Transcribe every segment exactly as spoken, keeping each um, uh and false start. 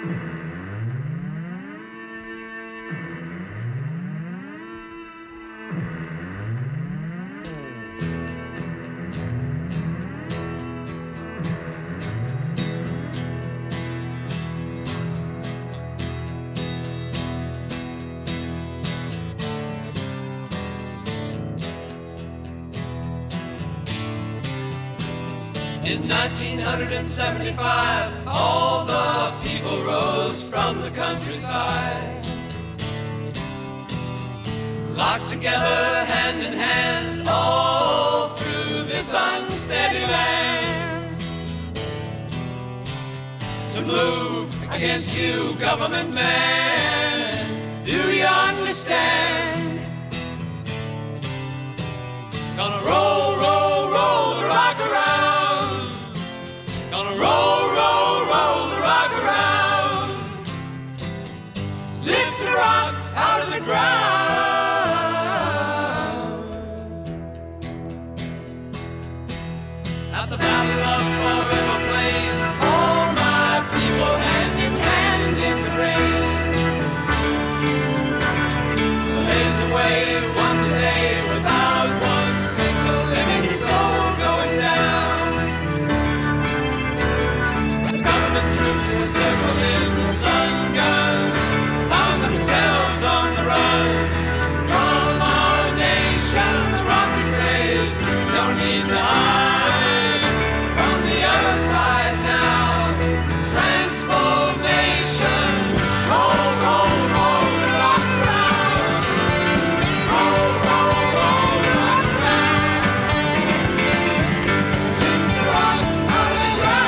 In nineteen seventy-five, all the people rose from the countryside, locked together hand in hand all through this unsteady land. To move against you, government man, do you understand? Gonna roll, roll, roll the rock around. Gonna roll, roll, roll the rock around. Lift the rock out of the ground. At the Battle of Forever Plains, all my people hand in hand in the rain. The lazy way won the day without one single living soul going down. Troops were circling the sun gun, found themselves on the run from our nation. The Rockies raised, no need to hide from the other side now. Transformation, roll, roll, roll the rock around. Roll, roll, roll the rock around. Lift the rock out of the ground.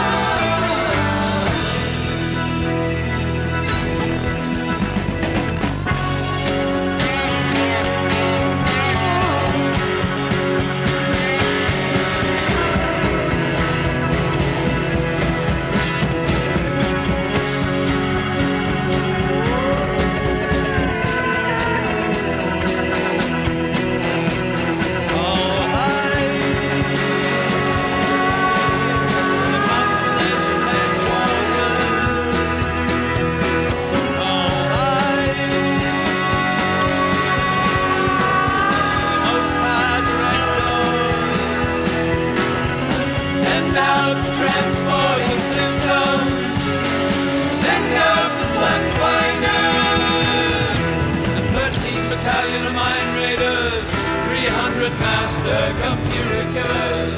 Battalion of mine raiders, three hundred master computer killers.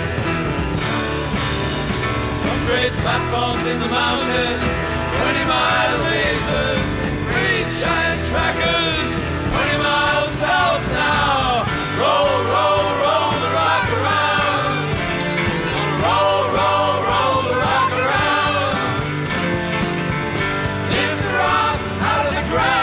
From great platforms in the mountains, twenty mile lasers, great giant trackers, twenty miles south now. Roll, roll, roll the rock around. Roll, roll, roll the rock around. Lift the rock out of the ground.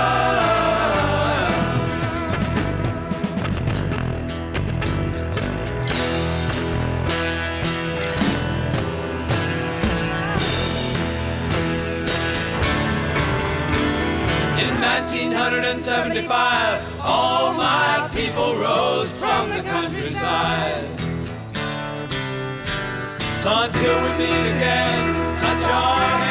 In nineteen seventy-five, all my people rose from the countryside. So until we meet again, touch our hands.